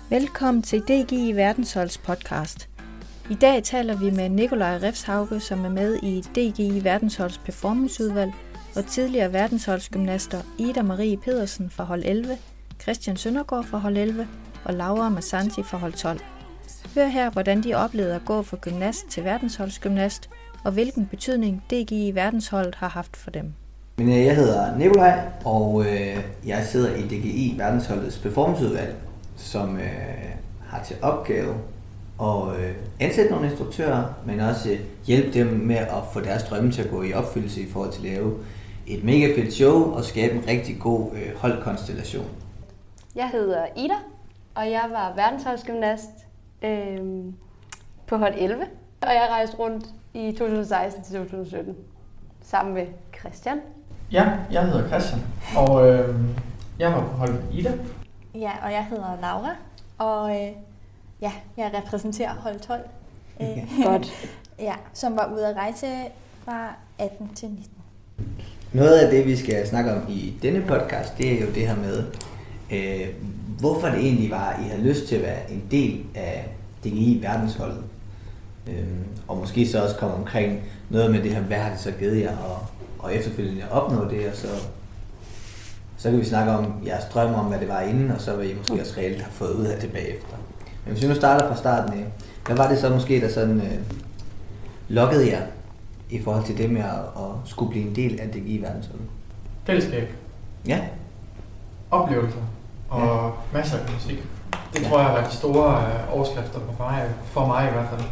Velkommen til DGI Verdensholds podcast. I dag taler vi med Nikolaj Refshauge, som er med i DGI Verdensholds performanceudvalg, og tidligere verdensholdsgymnaster Ida Marie Pedersen fra hold 11, Christian Søndergaard fra hold 11 og Laura Massanti fra hold 12. Hør her, hvordan de oplevede at gå fra gymnast til verdensholdsgymnast, og hvilken betydning DGI Verdensholdet har haft for dem. Jeg hedder Nikolaj, og jeg sidder i DGI Verdensholdets performanceudvalg, som har til opgave at ansætte nogle instruktører, men også hjælpe dem med at få deres drømme til at gå i opfyldelse i forhold til at lave et mega fedt show og skabe en rigtig god holdkonstellation. Jeg hedder Ida, og jeg var verdensholdsgymnast på hold 11, og jeg rejste rundt i 2016 til 2017 sammen med Christian. Ja, jeg hedder Christian, og jeg var på hold Ida. Ja, og jeg hedder Laura, og jeg repræsenterer hold 12. Godt. Ja, som var ude at rejse fra 18 til 19. Noget af det, vi skal snakke om i denne podcast, det er jo det her med, hvorfor det egentlig var, I havde lyst til at være en del af DGI Verdensholdet. Og måske så også komme omkring noget med det her, hvad har det så givet jer, og efterfølgende at opnå det, og så kan vi snakke om jeres drømme om, hvad det var inden, og så hvad I måske også reelt har fået ud af det bagefter. Men hvis vi nu starter fra starten af, hvad var det så måske, der sådan lokkede jer i forhold til det med at skulle blive en del af DGI Verdensholdet? Fællesskab. Ja. Oplevelser og masser af musik. Det tror jeg var de store overskrifter for mig i hvert fald.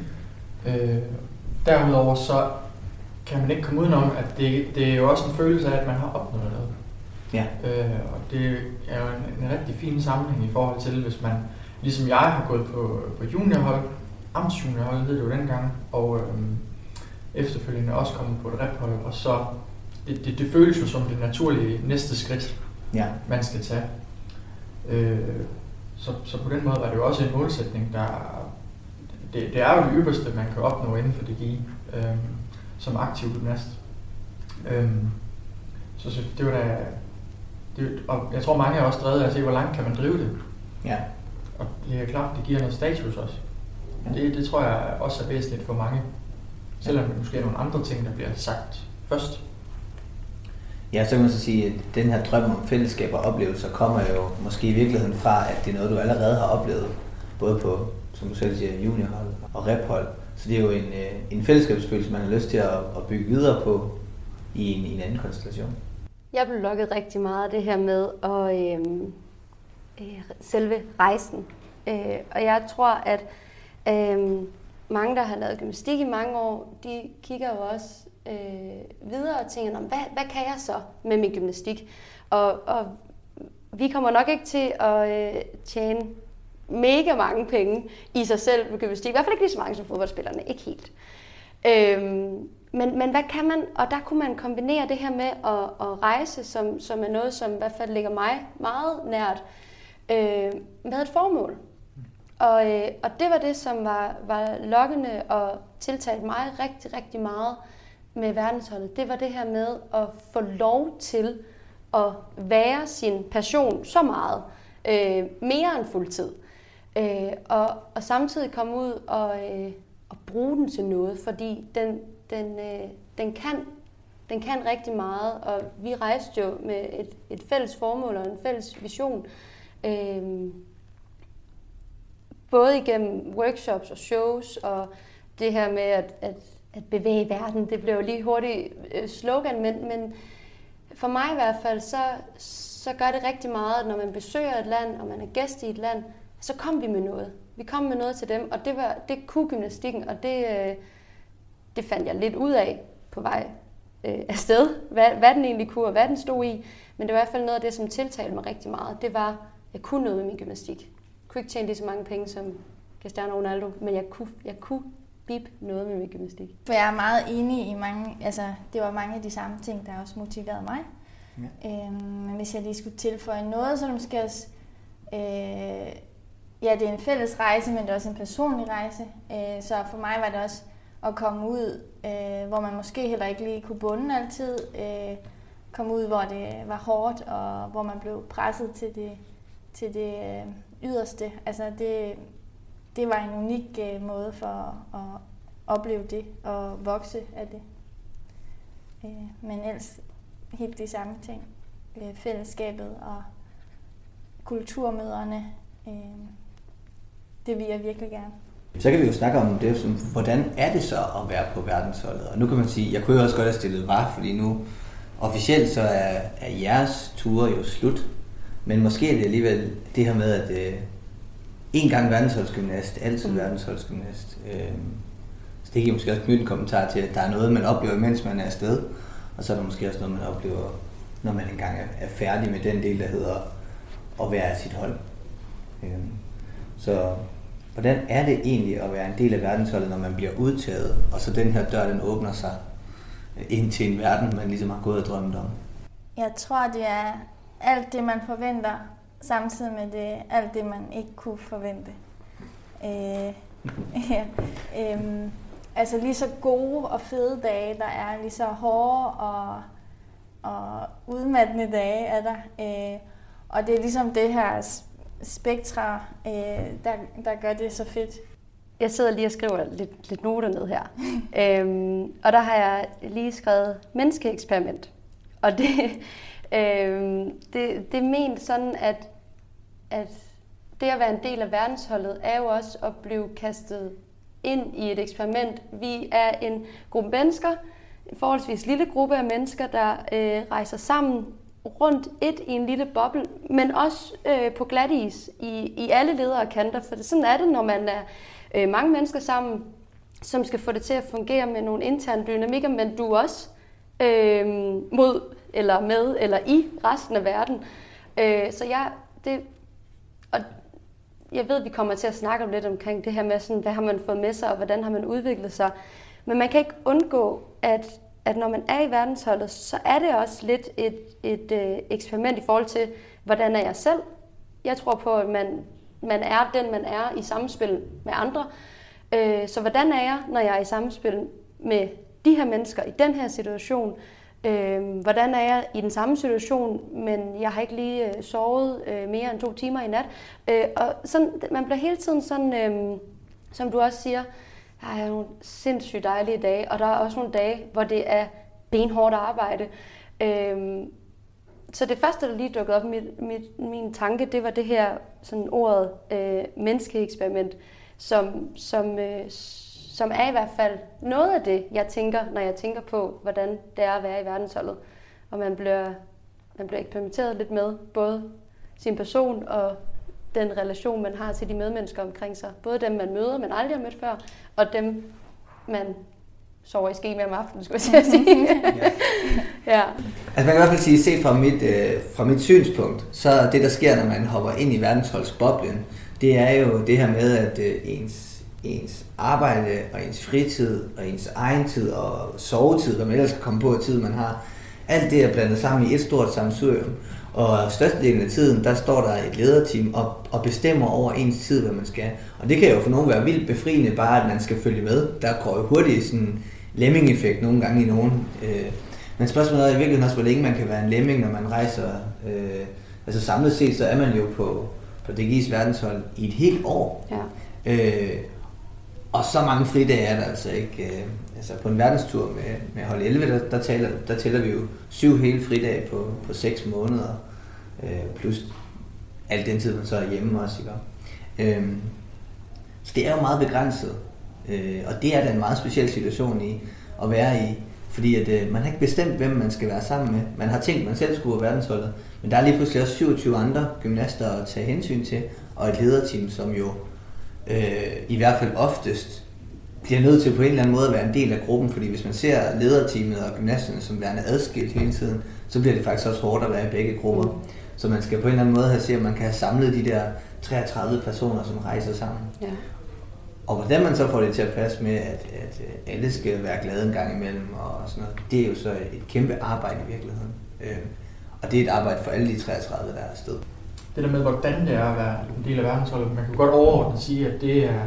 Derudover så kan man ikke komme udenom, at det er jo også en følelse af, at man har opnået noget. Ja. Og det er jo en rigtig fin sammenhæng i forhold til, hvis man, ligesom jeg har gået på juniorhold, amtsjuniorhold hed det jo dengang, og efterfølgende også kommet på et rephold, og så det føles jo som det naturlige næste skridt, man skal tage. Så på den måde var det jo også en målsætning, det er jo det ypperste, man kan opnå inden for DGI som aktiv gymnast. Så det var da, og jeg tror mange er også drevet af at se, hvor langt kan man drive det. Ja. Og det er klart, det giver noget status også. Det tror jeg også er væsentligt for mange, selvom det måske er nogle andre ting, der bliver sagt først. Ja, så kan man så sige, at den her drøm om fællesskab og oplevelser kommer jo måske i virkeligheden fra, at det er noget, du allerede har oplevet, både på, som du selv siger, juniorhold og rephold. Så det er jo en fællesskabsfølelse, man har lyst til at bygge videre på i en anden konstellation. Jeg blev lokket rigtig meget af det her med selve rejsen. Og jeg tror, at mange, der har lavet gymnastik i mange år, de kigger jo også videre og tænker, hvad kan jeg så med min gymnastik? Og vi kommer nok ikke til at tjene mega mange penge i sig selv med gymnastik. I hvert fald ikke lige så mange som fodboldspillerne, ikke helt. Men hvad kan man? Og der kunne man kombinere det her med at rejse, som er noget, som i hvert fald ligger mig meget nært, med et formål. Og det var det, som var lokkende og tiltalte mig rigtig, rigtig meget med verdensholdet. Det var det her med at få lov til at være sin passion så meget, mere end fuldtid. Og samtidig komme ud og bruge den til noget, fordi den kan rigtig meget, og vi rejste jo med et fælles formål og en fælles vision, både igennem workshops og shows, og det her med at bevæge verden, det blev jo lige hurtigt slogan, men for mig i hvert fald, så gør det rigtig meget, når man besøger et land, og man er gæst i et land, så kom vi med noget. Vi kom med noget til dem, og det kunne gymnastikken, og det fandt jeg lidt ud af på vej afsted, hvad den egentlig kunne, og hvad den stod i. Men det var i hvert fald noget af det, som tiltalte mig rigtig meget. Det var, at jeg kunne noget med min gymnastik. Jeg kunne ikke tjene lige så mange penge som Cristiano Ronaldo, men jeg kunne bip noget med min gymnastik. For jeg er meget enig i mange, det var mange af de samme ting, der også motiverede mig. Ja. Men hvis jeg lige skulle tilføje noget, så er det måske også, det er en fælles rejse, men det er også en personlig rejse. Så for mig var det også at komme ud, hvor man måske heller ikke lige kunne bunde altid. Komme ud, hvor det var hårdt, og hvor man blev presset til til det yderste. Altså det var en unik måde for at opleve det og vokse af det. Men ellers helt de samme ting. Fællesskabet og kulturmøderne. Det vil jeg virkelig gerne. Så kan vi jo snakke om det, som, hvordan er det så at være på verdensholdet? Og nu kan man sige, jeg kunne jo også godt have stillet var, fordi nu officielt så er jeres ture jo slut. Men måske er det alligevel det her med, at en gang verdensholdsgymnast, altid verdensholdsgymnast. Så det kan måske også knytte en kommentar til, at der er noget, man oplever, mens man er afsted. Og så er der måske også noget, man oplever, når man engang er færdig med den del, der hedder at være af sit hold. Så hvordan er det egentlig at være en del af verdensholdet, når man bliver udtaget, og så den her dør, den åbner sig ind til en verden, man ligesom har gået og drømt om? Jeg tror, det er alt det, man forventer, samtidig med det, alt det, man ikke kunne forvente. Altså lige så gode og fede dage, der er, lige så hårde og udmattende dage er der. Og det er ligesom det her spektra, der gør det så fedt. Jeg sidder lige og skriver lidt noter ned her. Og der har jeg lige skrevet menneskeeksperiment. Og det er ment sådan, at det at være en del af verdensholdet er jo også at blive kastet ind i et eksperiment. Vi er en gruppe mennesker, en forholdsvis lille gruppe af mennesker, der rejser sammen rundt i en lille boble, men også på glatis i alle ledder og kanter. For sådan er det, når man er mange mennesker sammen, som skal få det til at fungere med nogle interne dynamikker, men du også mod eller med eller i resten af verden. Jeg ved, at vi kommer til at snakke om lidt omkring det her med, sådan, hvad har man fået med sig, og hvordan har man udviklet sig. Men man kan ikke undgå, at når man er i verdensholdet, så er det også lidt et eksperiment i forhold til, hvordan er jeg selv. Jeg tror på, at man er den, man er i samspil med andre. Så hvordan er jeg, når jeg er i samspil med de her mennesker i den her situation? Hvordan er jeg i den samme situation, men jeg har ikke lige sovet mere end 2 timer i nat. Og sådan, man bliver hele tiden sådan, som du også siger, jeg har nogle sindssygt dejlige dage, og der er også nogle dage, hvor det er benhårdt arbejde. Så det første, der lige dukkede op i min tanke, det var det her sådan ordet menneskeeksperiment, som er i hvert fald noget af det, jeg tænker, når jeg tænker på, hvordan det er at være i verdensholdet. Og man bliver eksperimenteret lidt med både sin person og den relation, man har til de medmennesker omkring sig. Både dem, man møder, man aldrig har mødt før, og dem, man sover i ske med om aftenen, skulle jeg sige. Ja. Altså man kan i hvert fald sige, set fra mit synspunkt, så det, der sker, når man hopper ind i verdensholdsboblen, det er jo det her med, at ens arbejde og ens fritid og ens egen tid og sovetid, hvad man ellers kan komme på af tid, man har, alt det er blandet sammen i et stort sammensurium. Og størstedelen af tiden, der står der et lederteam og bestemmer over ens tid, hvad man skal. Og det kan jo for nogen være vildt befriende, bare at man skal følge med. Der går jo hurtigt sådan en lemming-effekt nogle gange i nogen. Men spørgsmålet er i virkeligheden også, hvor længe man kan være en lemming, når man rejser. Altså samlet set, så er man jo på DGI's verdenshold i et helt år. Ja. Og så mange fridage er der altså ikke. Altså på en verdenstur med hold 11, der tæller vi jo 7 hele fridage på 6 måneder. Plus al den tid, man så er hjemme også. Ikke? Så det er jo meget begrænset. Og det er da en meget speciel situation at være i. Fordi at, man har ikke bestemt, hvem man skal være sammen med. Man har tænkt, at man selv skulle være verdensholdet. Men der er lige pludselig også 27 andre gymnaster at tage hensyn til. Og et lederteam, som jo i hvert fald oftest bliver nødt til på en eller anden måde at være en del af gruppen, fordi hvis man ser lederteamet og gymnasterne som værende adskilt hele tiden, så bliver det faktisk også hårdt at være i begge grupper. Så man skal på en eller anden måde have set, at man kan have samlet de der 33 personer, som rejser sammen. Ja. Og hvordan man så får det til at passe med, at alle skal være glade en gang imellem og sådan noget, det er jo så et kæmpe arbejde i virkeligheden. Og det er et arbejde for alle de 33, der er afsted. Det der med, hvordan det er at være en del af verdensholdet, man kan godt overordnet sige, at det er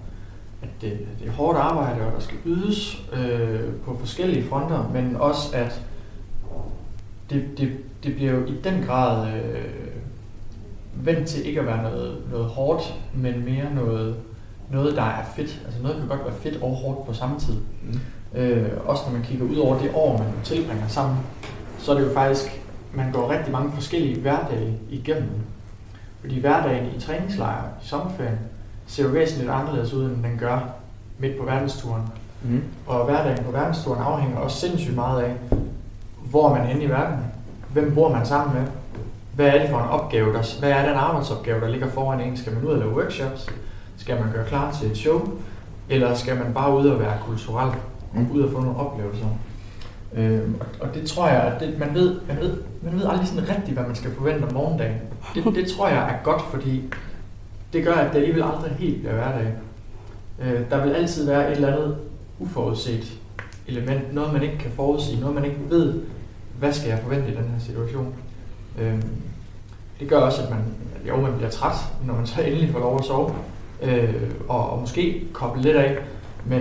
hårdt arbejde, og der skal ydes på forskellige fronter, men også at det bliver jo i den grad vendt til ikke at være noget hårdt, men mere noget, der er fedt. Altså noget kan godt være fedt og hårdt på samme tid. Også når man kigger ud over det år, man tilbringer sammen, så er det jo faktisk, man går rigtig mange forskellige hverdage igennem. Fordi hverdagen i træningslejre i sommerferien ser jo væsentligt anderledes ud, end den gør midt på verdensturen. Og hverdagen på verdensturen afhænger også sindssygt meget af, hvor man er henne i verden. Hvem bor man sammen med? Hvad er det for en opgave? Hvad er den arbejdsopgave, der ligger foran en? Skal man ud og lave workshops? Skal man gøre klar til et show? Eller skal man bare ud og være kulturel? Ud og få nogle oplevelser? Og det tror jeg, at man ved aldrig sådan rigtigt, hvad man skal forvente om morgendagen. Det tror jeg er godt, fordi det gør, at det alligevel aldrig helt bliver hverdag. Der vil altid være et eller andet uforudset element, noget man ikke kan forudsige, noget man ikke ved, hvad skal jeg forvente i den her situation. Det gør også, at man bliver træt, når man så endelig får lov at sove, og måske koble lidt af, men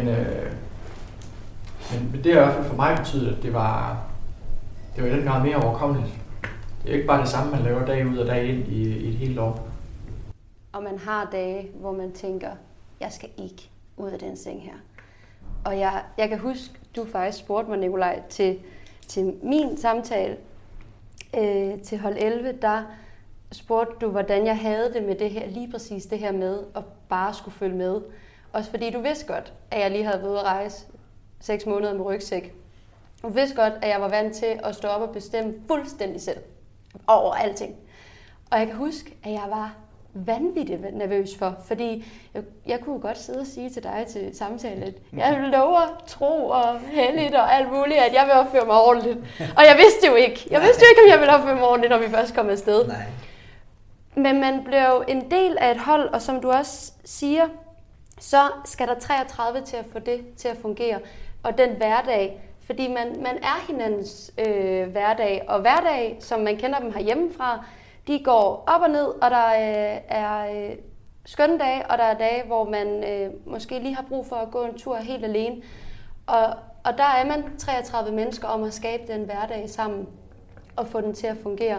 det har i hvert fald for mig betydet, at det var i den grad mere overkommeligt. Det er ikke bare det samme, man laver dag ud og dag ind i et helt år. Og man har dage, hvor man tænker, jeg skal ikke ud af den seng her. Og jeg kan huske, du faktisk spurgte mig, Nikolaj, til min samtale til hold 11, der spurgte du, hvordan jeg havde det med det her, lige præcis det her med at bare skulle følge med. Også fordi du vidste godt, at jeg lige havde været ude at rejse 6 måneder med rygsæk. Du vidste godt, at jeg var vant til at stå op og bestemme fuldstændig selv over alting. Og jeg kan huske, at jeg var vanvittigt nervøs for, fordi jeg kunne godt sidde og sige til dig til samtalen, at jeg lover, tro og helligt og alt muligt, at jeg vil opføre mig ordentligt. Og jeg vidste jo ikke. Jeg vidste jo ikke, om jeg ville opføre mig ordentligt, når vi først kom afsted. Nej. Men man blev en del af et hold, og som du også siger, så skal der 33 til at få det til at fungere. Og den hverdag, fordi man er hinandens hverdag, og hverdag, som man kender dem herhjemmefra, de går op og ned, og der er skønne dage, og der er dage, hvor man måske lige har brug for at gå en tur helt alene. Og der er man 33 mennesker om at skabe den hverdag sammen og få den til at fungere.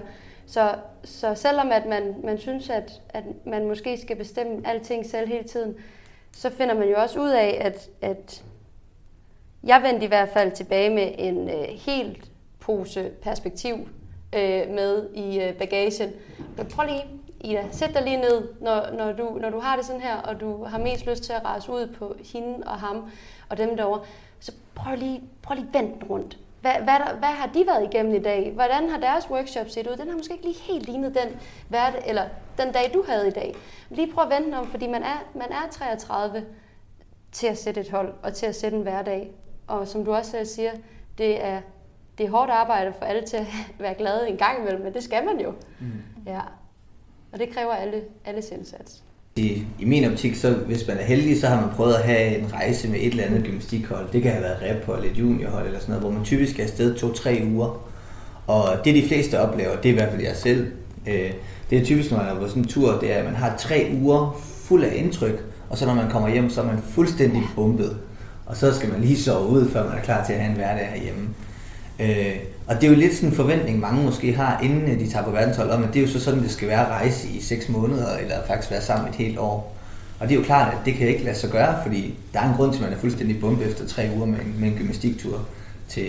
Så selvom at man synes, at man måske skal bestemme alting selv hele tiden, så finder man jo også ud af, at jeg vendte i hvert fald tilbage med en helt pose perspektiv med i bagagen. Men prøv lige, Ida, sæt dig lige ned, når du har det sådan her, og du har mest lyst til at rase ud på hende og ham og dem derovre. Så prøv lige vend den rundt. Hvad har de været igennem i dag? Hvordan har deres workshop set ud? Den har måske ikke lige helt lignet den dag, du havde i dag. Lige prøv at vende den om, fordi man er 33 til at sætte et hold og til at sætte en hverdag. Og som du også selv siger, det er hårdt arbejde for alle til at være glade en gang imellem, men det skal man jo. Ja. Og det kræver alles indsats. I min optik, så hvis man er heldig, så har man prøvet at have en rejse med et eller andet gymnastikhold. Det kan have været rephold, et juniorhold eller sådan noget, hvor man typisk er afsted 2-3 uger. Og det de fleste oplever, det er i hvert fald jeg selv. Det er typisk, når man er på sådan en tur, det er, at man har 3 uger fuld af indtryk, og så når man kommer hjem, så er man fuldstændig bumpet. Og så skal man lige sove ud, før man er klar til at have en hverdag herhjemme. Og det er jo lidt sådan en forventning, mange måske har, inden de tager på verdenshold, om at det er jo så sådan, det skal være at rejse i 6 måneder, eller faktisk være sammen et helt år. Og det er jo klart, at det kan ikke lade sig gøre, fordi der er en grund til, at man er fuldstændig bumpet efter 3 uger med en gymnastiktur til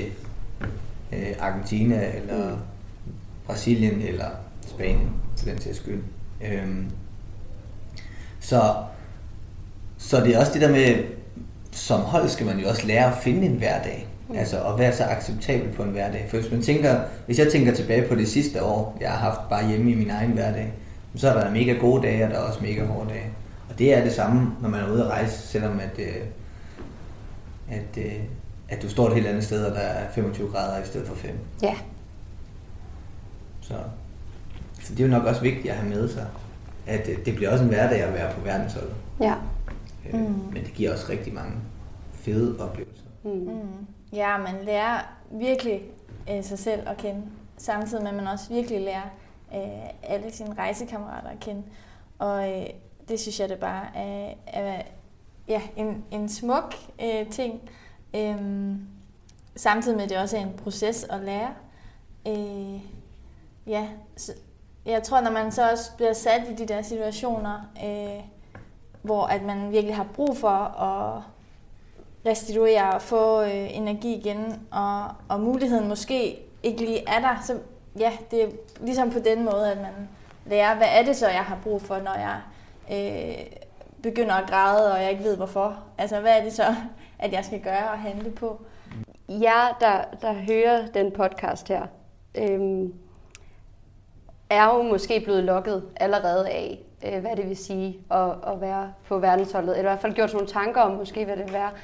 Argentina, eller Brasilien, eller Spanien, for den sags skyld. Så det er også det der med, som hold skal man jo også lære at finde en hverdag. Altså at være så acceptabel på en hverdag. For hvis jeg tænker tilbage på det sidste år, jeg har haft bare hjemme i min egen hverdag, så er der mega gode dage, og der er også mega hårde dage. Og det er det samme, når man er ude at rejse, selvom at du står et helt andet sted, og der er 25 grader i stedet for 5. Ja. Så det er jo nok også vigtigt at have med sig, at det bliver også en hverdag at være på verdensholdet. Ja. Men det giver også rigtig mange fede oplevelser. Ja, man lærer virkelig sig selv at kende, samtidig med at man også virkelig lærer alle sine rejsekammerater at kende. Og det synes jeg, det bare er en smuk ting. Samtidig med, at det også er en proces at lære. jeg tror, når man så også bliver sat i de der situationer, hvor at man virkelig har brug for at restituere og få energi igen, og muligheden måske ikke lige er der, så ja, det er ligesom på den måde, at man lærer, hvad er det så, jeg har brug for, når jeg begynder at græde, og jeg ikke ved hvorfor. Altså, hvad er det så, at jeg skal gøre og handle på? Jer, der hører den podcast her, er jo måske blevet lokket allerede af, hvad det vil sige at være på verdensholdet, eller i hvert fald gjort sådan nogle tanker om, måske hvad det vil være.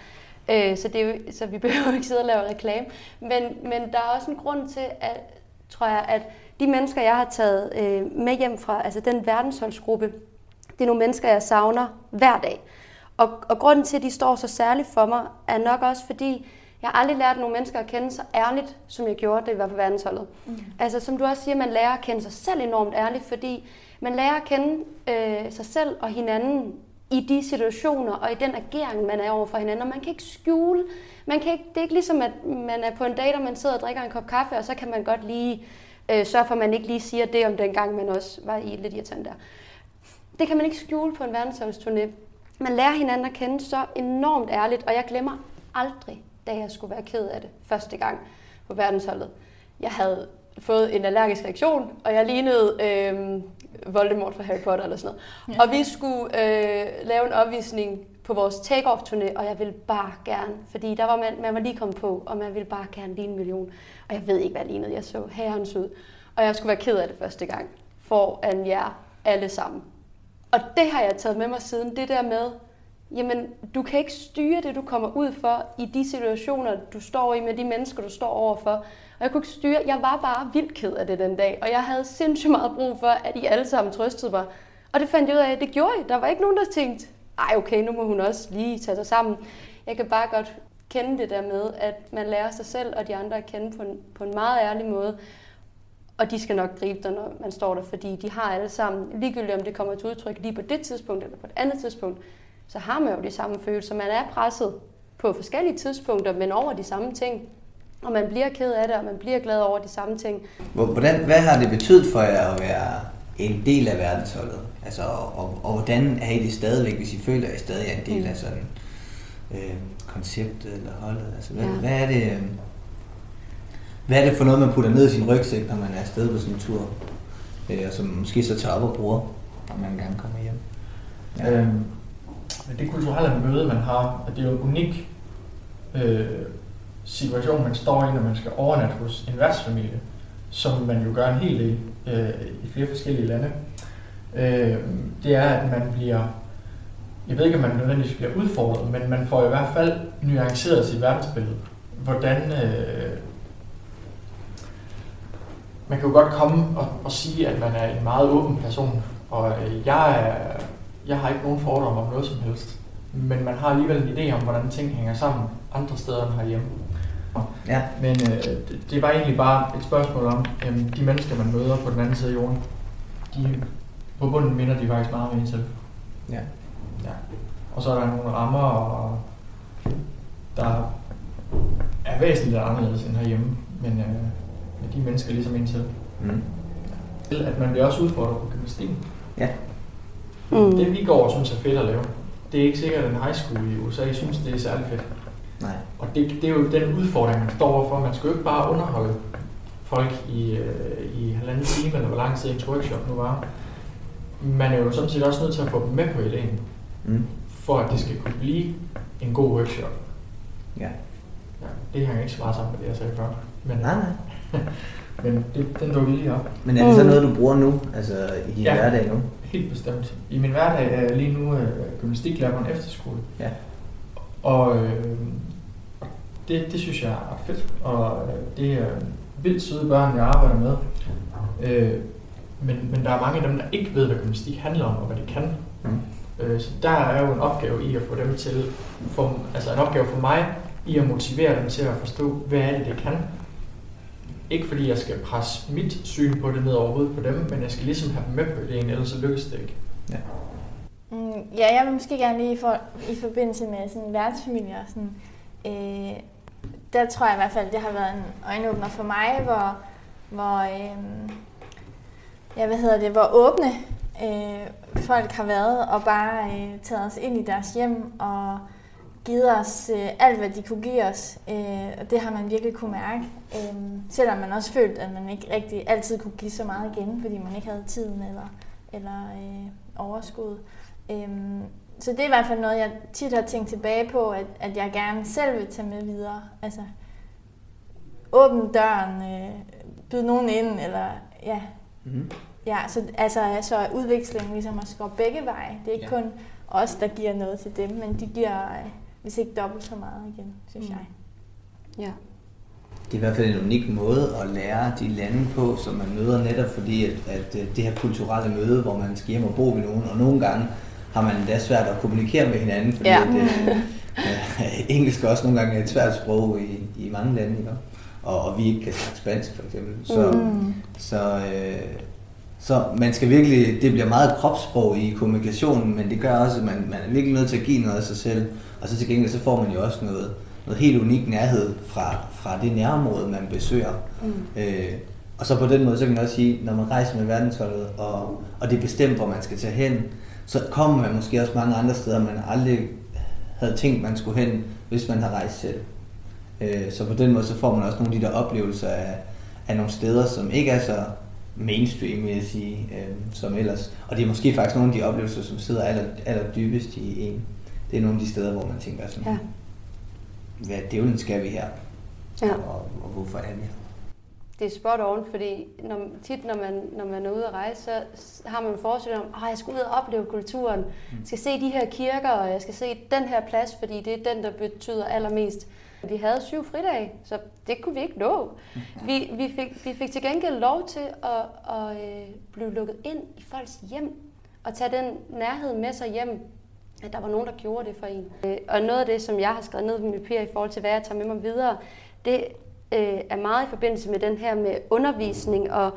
Så vi behøver ikke sidde og lave reklame. Men der er også en grund til, tror jeg, at de mennesker, jeg har taget med hjem fra, altså den verdensholdsgruppe, det er nogle mennesker, jeg savner hver dag. Og grunden til, at de står så særligt for mig, er nok også fordi, jeg har aldrig lært nogle mennesker at kende så ærligt, som jeg gjorde, da vi var på verdensholdet. Altså som du også siger, man lærer at kende sig selv enormt ærligt, fordi man lærer at kende sig selv og hinanden i de situationer og i den agering, man er over for hinanden. Og man kan ikke skjule. Det er ikke ligesom, at man er på en date, og man sidder og drikker en kop kaffe, og så kan man godt lige sørge for, at man ikke lige siger det om den gang, man også var i lidt irritant der. Det kan man ikke skjule på en verdensholdsturné. Man lærer hinanden at kende så enormt ærligt, og jeg glemmer aldrig, da jeg skulle være ked af det første gang på verdensholdet. Jeg havde fået en allergisk reaktion, og jeg lignede Voldemort fra Harry Potter eller sådan noget. Ja. Og vi skulle lave en opvisning på vores take-off-turné, og jeg ville bare gerne, fordi der var man var lige kommet på, og man ville bare gerne ligne en million. Og jeg ved ikke, hvad jeg lignede. Jeg så herrens ud. Og jeg skulle være ked af det første gang, foran jer alle sammen. Og det har jeg taget med mig siden, det der med, jamen, du kan ikke styre det, du kommer ud for i de situationer, du står i med de mennesker, du står overfor. Og jeg kunne ikke styre, jeg var bare vildt ked af det den dag, og jeg havde sindssygt meget brug for, at I alle sammen trøstede mig. Og det fandt jeg ud af, at det gjorde I. Der var ikke nogen, der tænkte, ej okay, nu må hun også lige tage sig sammen. Jeg kan bare godt kende det der med, at man lærer sig selv og de andre at kende på en meget ærlig måde. Og de skal nok gribe dig, når man står der, fordi de har alle sammen, ligegyldigt om det kommer til udtryk lige på det tidspunkt eller på et andet tidspunkt, så har man jo de samme følelser. Man er presset på forskellige tidspunkter, men over de samme ting. Og man bliver ked af det, og man bliver glad over de samme ting. Hvad har det betydet for jer at være en del af verdensholdet? Altså, og hvordan er I det stadigvæk, hvis I føler, at I stadig er en del af sådan konceptet eller holdet? Altså, hvad er det for noget, man putter ned i sin rygsæk, når man er afsted på sådan en tur? Og som måske så tager op og bruger, når man engang kommer hjem? Ja. Det kulturelle møde, man har, det er jo en unik situation, man står i, når man skal overnatte hos en værtsfamilie, som man jo gør en hel del i flere forskellige lande. Det er, at man bliver, jeg ved ikke, om man nødvendigvis bliver udfordret, men man får i hvert fald nuanceret sit verdensbillede. Hvordan man kan jo godt komme og sige, at man er en meget åben person, og jeg har ikke nogen fordomme om noget som helst, men man har alligevel en idé om, hvordan ting hænger sammen andre steder end herhjemme. Ja. Men det var egentlig bare et spørgsmål om, de mennesker, man møder på den anden side af jorden, på bunden minder de faktisk meget om en selv. Ja. Og så er der nogle rammer, og der er væsentligt anderledes end herhjemme, men de mennesker ligesom en selv. At man bliver også udfordret på gymnastikken. Ja. Det vi går og synes er fedt at lave, det er ikke sikkert, at en high school i USA synes, det er særlig fedt. Nej. Og det er jo den udfordring, man står overfor. Man skal jo ikke bare underholde folk i 1,5 time, eller hvor lang tid en workshop nu var. Man er jo sådan set også nødt til at få dem med på idéen, for at det skal kunne blive en god workshop. Ja. Det hænger ikke så meget sammen med det, jeg sagde før. Men, nej. Men den dukker lige op. Men er det så noget, du bruger nu, altså i din hverdag nu? Helt bestemt. I min hverdag er jeg lige nu gymnastiklærer på en efterskole. Ja. Og det synes jeg er ret fedt, og det er vildt søde børn, jeg arbejder med. Men der er mange af dem, der ikke ved, hvad gymnastik handler om, og hvad det kan. Så der er jo en opgave i at få dem til, en opgave for mig, i at motivere dem til at forstå, hvad er det kan. Ikke fordi jeg skal presse mit syn på det ned overhovedet på dem, men jeg skal ligesom have dem med på idéen, ellers så lykkes det ikke. Ja. Ja, jeg vil måske gerne lige i forbindelse med sådan en værtsfamilie og sådan, der tror jeg i hvert fald, det har været en øjenåbner for mig, hvor hvor åbne folk har været, og bare taget os ind i deres hjem og givet os alt, hvad de kunne give os. Og det har man virkelig kunne mærke. Selvom man også følte, at man ikke rigtig altid kunne give så meget igen, fordi man ikke havde tiden eller overskud. Så det er i hvert fald noget, jeg tit har tænkt tilbage på, at jeg gerne selv vil tage med videre. Altså, åbne døren, byde nogen ind, eller ja. Mm-hmm. Ja, så udvekslingen ligesom også går begge veje. Det er ikke kun os, der giver noget til dem, men de giver, hvis ikke dobbelt så meget igen, synes jeg. Ja. Det er i hvert fald en unik måde at lære de lande på, som man møder netop fordi, at det her kulturelle møde, hvor man skal hjem og bo ved nogen, og nogle gange har man endda svært at kommunikere med hinanden, fordi engelsk også nogle gange er et svært sprog i mange lande, ikke? Og vi ikke kan snakke spansk for eksempel. Så man skal virkelig, det bliver meget kropssprog i kommunikationen, men det gør også, at man er virkelig nødt til at give noget af sig selv, og så til gengæld så får man jo også noget helt unik nærhed fra det nærområde, man besøger. Og så på den måde, så kan man også sige, når man rejser med verdensholdet, og det er bestemt, hvor man skal tage hen, så kommer man måske også mange andre steder, man aldrig havde tænkt, man skulle hen, hvis man har rejst selv. Så på den måde, så får man også nogle af de der oplevelser af nogle steder, som ikke er så mainstream, vil jeg sige, som ellers. Og det er måske faktisk nogle af de oplevelser, som sidder aller dybest i en. Det er nogle af de steder, hvor man tænker sådan, hvad dævlen skal vi her? Ja. Og hvorfor er vi her? Det er spot on, fordi når man er ude at rejse, så har man en forestilling om, at jeg skal ud og opleve kulturen. Jeg skal se de her kirker, og jeg skal se den her plads, fordi det er den, der betyder allermest. Vi havde 7 fridage, så det kunne vi ikke nå. Vi fik til gengæld lov til at blive lukket ind i folks hjem, og tage den nærhed med sig hjem, at der var nogen, der gjorde det for en. Og noget af det, som jeg har skrevet ned på mit papir i forhold til, hvad jeg tager med mig videre, det er meget i forbindelse med den her med undervisning og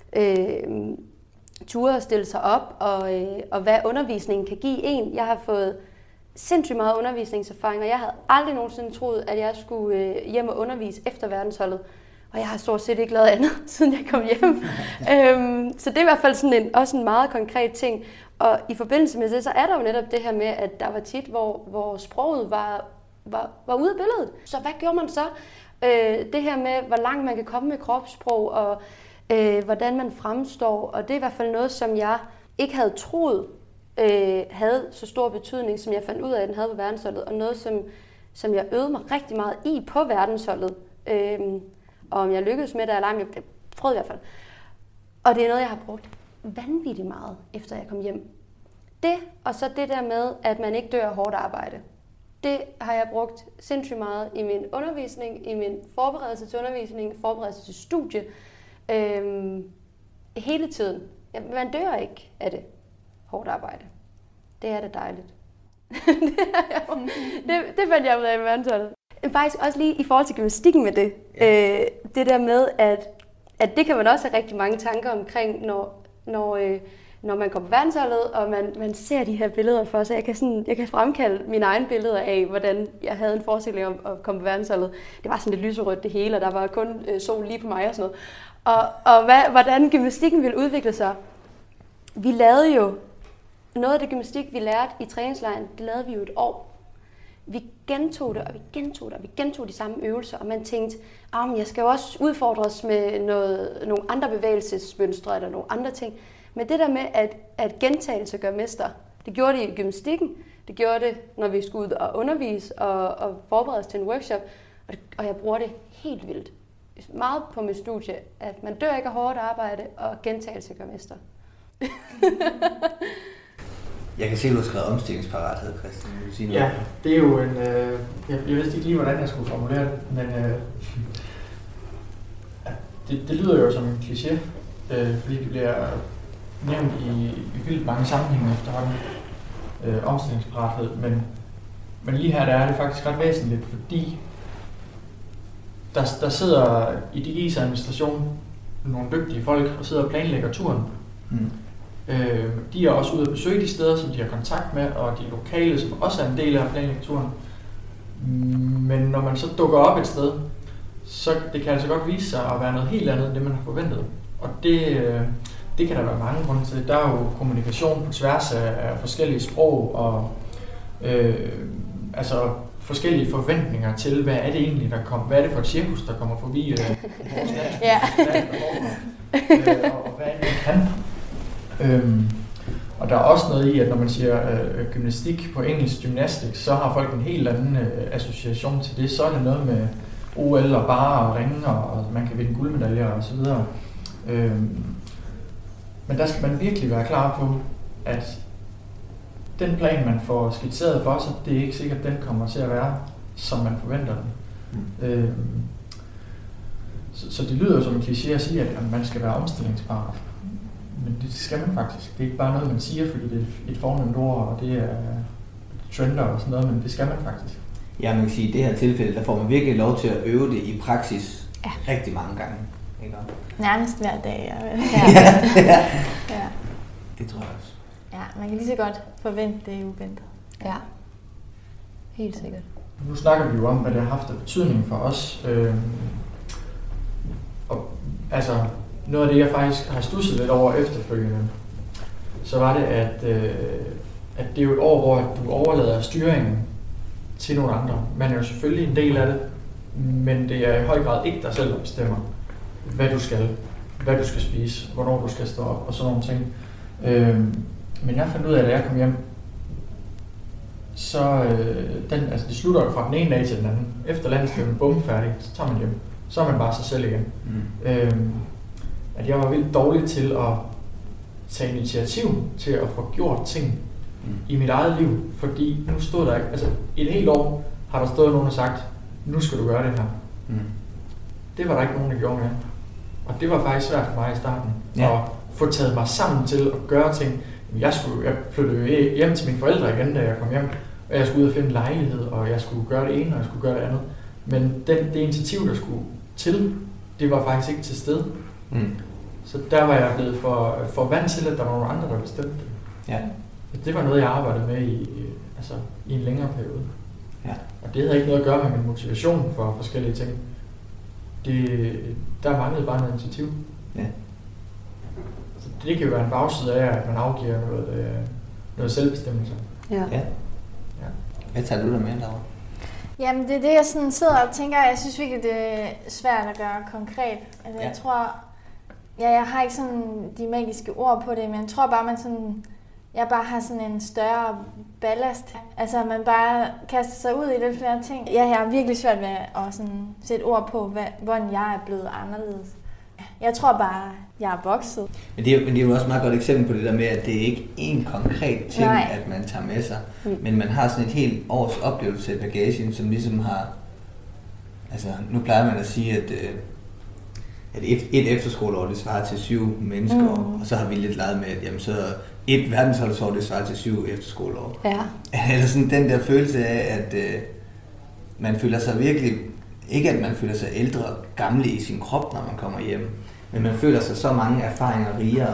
ture at stille sig op, og hvad undervisningen kan give en. Jeg har fået sindssygt meget undervisningserfaring, og jeg havde aldrig nogensinde troet, at jeg skulle hjem og undervise efter verdensholdet. Og jeg har stort set ikke lavet andet, siden jeg kom hjem. Så det er i hvert fald sådan også en meget konkret ting. Og i forbindelse med det, så er der jo netop det her med, at der var tit, hvor sproget var ude af billedet. Så hvad gjorde man så? Det her med, hvor langt man kan komme med kropssprog, og hvordan man fremstår. Og det er i hvert fald noget, som jeg ikke havde troet, havde så stor betydning, som jeg fandt ud af, at den havde på verdensholdet. Og noget, som jeg øvede mig rigtig meget i på verdensholdet. Og om jeg lykkedes med det eller ej, jeg prøvede i hvert fald. Og det er noget, jeg har brugt vanvittigt meget, efter jeg kom hjem. Det, og så det der med, at man ikke dør af hårdt arbejde. Det har jeg brugt sindssygt meget i min undervisning, i min forberedelse til undervisning, forberedelse til studie. Hele tiden. Man dør ikke af det hårdt arbejde. Det er det dejligt. det fandt jeg ud af i verdensholdet. Faktisk også lige i forhold til gymnastikken med det. Det der med, at det kan man også have rigtig mange tanker omkring, når man kommer på verdensholdet, og man ser de her billeder for sig. Jeg kan fremkalde mine egne billeder af, hvordan jeg havde en forestilling om at komme på verdensholdet. Det var sådan lidt lyserødt det hele, og der var kun sol lige på mig og sådan noget. Og hvordan gymnastikken ville udvikle sig. Vi lavede jo noget af det gymnastik, vi lærte i træningslejren, det lavede vi jo et år. Vi gentog det, og vi gentog de samme øvelser, og man tænkte, jeg skal jo også udfordres med nogle andre bevægelsesmønstre eller nogle andre ting. Men det der med, at gentagelse gør mester, det gjorde det i gymnastikken, det gjorde det, når vi skulle ud og undervise og forberede os til en workshop, og jeg bruger det helt vildt. Meget på mit studie, at man dør ikke af hårdt arbejde, og gentagelse gør mester. Jeg kan se, at du har skrevet omstillingsparathed, Christian. Vil du sige noget? Ja, det er jo en... Jeg vidste ikke lige, hvordan jeg skulle formulere det, men det lyder jo som en kliché, fordi det bliver nævnt i vildt mange sammenhænge efterhånden, omstillingsparathed, men lige her der er det faktisk ret væsentligt, fordi der sidder i DGI's administration nogle dygtige folk og sidder og planlægger turen. De er også ude at besøge de steder, som de har kontakt med, og de lokale, som også er en del af planlæggeturen. Men når man så dukker op et sted, så det kan altså godt vise sig at være noget helt andet, end det man har forventet. Og det det kan der være mange grunde til. Der er jo kommunikation på tværs af forskellige sprog og altså forskellige forventninger til, hvad er det egentlig, der kommer, hvad er det for et cirkus, der kommer forbi vores land, og hvad er det, man kan. Og der er også noget i, at når man siger gymnastik på engelsk gymnastik, så har folk en helt anden association til det. Så er det noget med OL og bare og ringe, og man kan vinde guldmedaljer og så videre. Men der skal man virkelig være klar på, at den plan, man får skitseret for sig, det er ikke sikkert, at den kommer til at være, som man forventer den. Så det lyder jo som en kliché at sige, at man skal være omstillingsparat. Men det skal man faktisk. Det er ikke bare noget, man siger, fordi det er et fornemt ord, og det er trender og sådan noget, men det skal man faktisk. Ja, man kan sige, at i det her tilfælde, der får man virkelig lov til at øve det i praksis rigtig mange gange. Ikke? Nærmest hver dag. Ja. Det tror jeg også. Ja, man kan lige så godt forvente det uventet. Ja, helt sikkert. Nu snakker vi jo om, hvad det har haft af betydning for os. Og altså, noget af det, jeg faktisk har studset lidt over efterfølgende, så var det, at det er jo et år, hvor du overlader styringen til nogle andre. Man er jo selvfølgelig en del af det, men det er i høj grad ikke dig selv, der bestemmer, hvad du skal spise, hvornår du skal stå op og sådan nogle ting. Men jeg fandt ud af, at da jeg kom hjem, så det slutter jo fra den ene dag til den anden. Efter landstævnen, bum, færdig, så tager man hjem. Så er man bare sig selv igen. At jeg var vildt dårlig til at tage initiativ til at få gjort ting i mit eget liv, fordi nu stod der ikke, altså i et helt år har der stået nogen og sagt, nu skal du gøre det her. Det var der ikke nogen, der gjorde med. Og det var faktisk svært for mig i starten, at få taget mig sammen til at gøre ting. Jeg flyttede hjem til mine forældre igen, da jeg kom hjem, og jeg skulle ud og finde en lejlighed, og jeg skulle gøre det ene, og jeg skulle gøre det andet. Men det initiativ, der skulle til, det var faktisk ikke til stede. Så der var jeg blevet for vant til, at der var nogle andre, der bestemte det. Ja. Det var noget, jeg arbejdede med i en længere periode. Ja. Og det havde ikke noget at gøre med min motivation for forskellige ting. Der manglede bare noget initiativ. Ja. Så det kan jo være en bagside af, at man afgiver noget selvbestemmelse. Ja. Hvad tager du der med, Laura? Jamen, det er det, jeg sådan sidder og tænker. Jeg synes virkelig, det er svært at gøre konkret. Altså, jeg tror... jeg har ikke sådan de magiske ord på det, men jeg tror bare, jeg bare har sådan en større ballast. Altså, man bare kaster sig ud i lidt flere ting. Jeg har virkelig svært ved at sådan sætte ord på, hvordan jeg er blevet anderledes. Jeg tror bare, jeg er vokset. Men det er jo også et meget godt eksempel på det der med, at det ikke er én konkret ting, at man tager med sig. Men man har sådan et helt års oplevelse i bagagen, som ligesom har... Altså, nu plejer man at sige, at et efterskoleår, det svarer til 7 mennesker, og så har vi lidt leget med, at jamen, så et verdensholdsår, det svarer til 7 efterskoleår. Ja. Eller sådan den der følelse af, at man føler sig virkelig... Ikke at man føler sig ældre og gamle i sin krop, når man kommer hjem, men man føler sig så mange erfaringer rigere,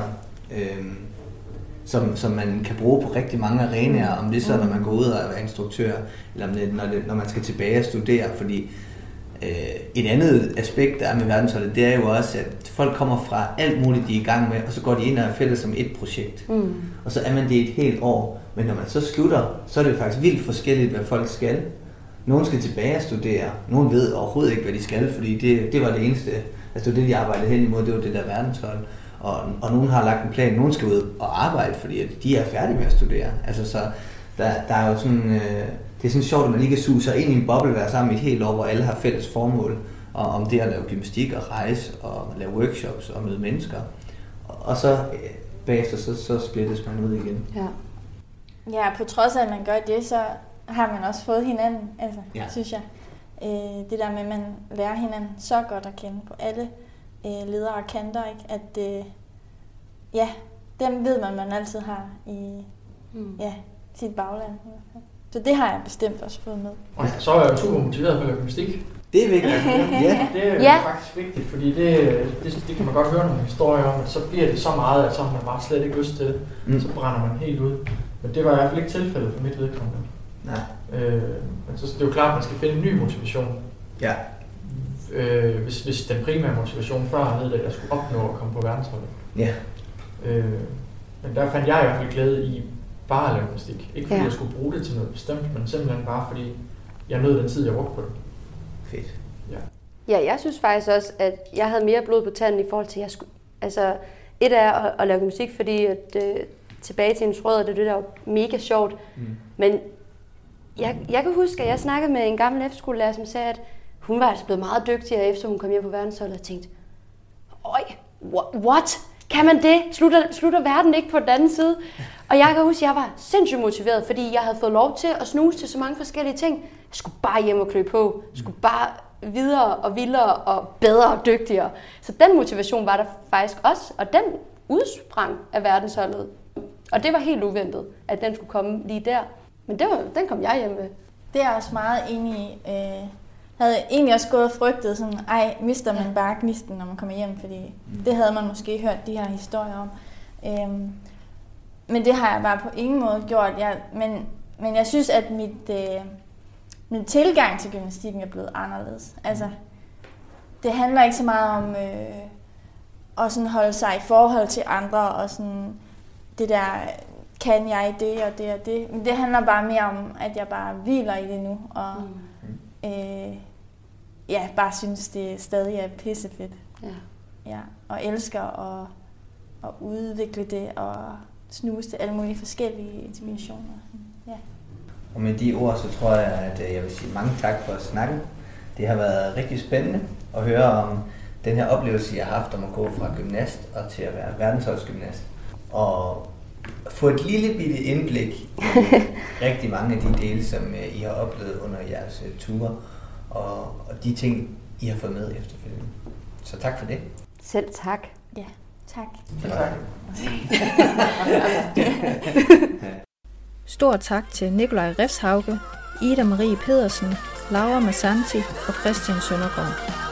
som man kan bruge på rigtig mange arenaer, om det så, når man går ud og er instruktør, eller når man skal tilbage og studere, fordi et andet aspekt, der er med verdensholdet, det er jo også, at folk kommer fra alt muligt, de er i gang med, og så går de ind og er fælles som et projekt. Og så er man det et helt år, men når man så slutter, så er det faktisk vildt forskelligt, hvad folk skal. Nogle skal tilbage og studere. Nogle ved overhovedet ikke, hvad de skal, fordi det var det eneste. Altså det, de arbejdede hen imod, det var det der verdenshold. Og nogen har lagt en plan. Nogle skal ud og arbejde, fordi at de er færdige med at studere. Altså så der er jo sådan... det er sådan sjovt, at man lige kan suge sig ind i en boble, være sammen i et helt år, hvor alle har fælles formål. Og om det at lave gymnastik og rejse og lave workshops og møde mennesker. Og så bagefter, så splittes man ud igen. Ja, på trods af, at man gør det, så har man også fået hinanden, altså, synes jeg. Det der med, at man lærer hinanden så godt at kende på alle ledere og kanter, ikke? At dem ved man altid har i sit bagland. Så det har jeg bestemt også fået med. Og så er jeg super motiveret for at lave gymnastik. Det er vigtigt. Det er faktisk vigtigt, fordi det kan man godt høre nogle historier om, at så bliver det så meget, at så har man bare slet ikke lyst til det. Så brænder man helt ud. Men det var i hvert fald ikke tilfældet for mit vedkommende. Nej. Men så det er jo klart, at man skal finde en ny motivation. Ja. Hvis den primære motivation før har været, at jeg skulle opnå at komme på verdensholdet. Ja. Men der fandt jeg i hvert fald glæde i bare at lave gymnastik. Ikke fordi jeg skulle bruge det til noget bestemt, men simpelthen bare fordi jeg nød den tid, jeg brugte på det. Fedt. Ja, jeg synes faktisk også, at jeg havde mere blod på tanden i forhold til, at jeg skulle... Altså, et er at lave musik, fordi at, tilbage til ens rødder, det der var mega sjovt. Men jeg kan huske, at jeg snakkede med en gammel efterskolelærer, som sagde, at hun var altså blevet meget dygtigere, efter hun kom hjem på verdensholdet, og tænkte, øj, what? Kan man det? Slutter verden ikke på den anden side? Og jeg kan huske, at jeg var sindssygt motiveret, fordi jeg havde fået lov til at snuse til så mange forskellige ting. Jeg skulle bare hjem og klø på. Jeg skulle bare videre og vildere og bedre og dygtigere. Så den motivation var der faktisk også, og den udsprang af verdensholdet. Og det var helt uventet, at den skulle komme lige der. Men den kom jeg hjem med. Det er jeg også meget enig i. Havde egentlig også gået og frygtet sådan, mister man bare gnisten, når man kommer hjem, fordi det havde man måske hørt de her historier om. Men det har jeg bare på ingen måde gjort. Men jeg synes, at min tilgang til gymnastikken er blevet anderledes. Altså, det handler ikke så meget om at sådan holde sig i forhold til andre, og sådan det der, kan jeg det og det og det. Men det handler bare mere om, at jeg bare hviler i det nu, og bare synes, det stadig er pissefedt. Ja, og elsker at udvikle det, og snuse til alle mulige forskellige inspirationer. Ja. Og med de ord, så tror jeg, at jeg vil sige mange tak for snakken. Det har været rigtig spændende at høre om den her oplevelse, jeg har haft om at gå fra gymnast og til at være verdensholdsgymnast. Og få et lille bitte indblik i rigtig mange af de dele, som I har oplevet under jeres ture, og de ting, I har fået med efterfølgende. Så tak for det. Selv tak. Ja, tak. Tak. Stort tak til Nikolaj Refshauge, Ida Marie Pedersen, Laura Massanti og Christian Søndergaard.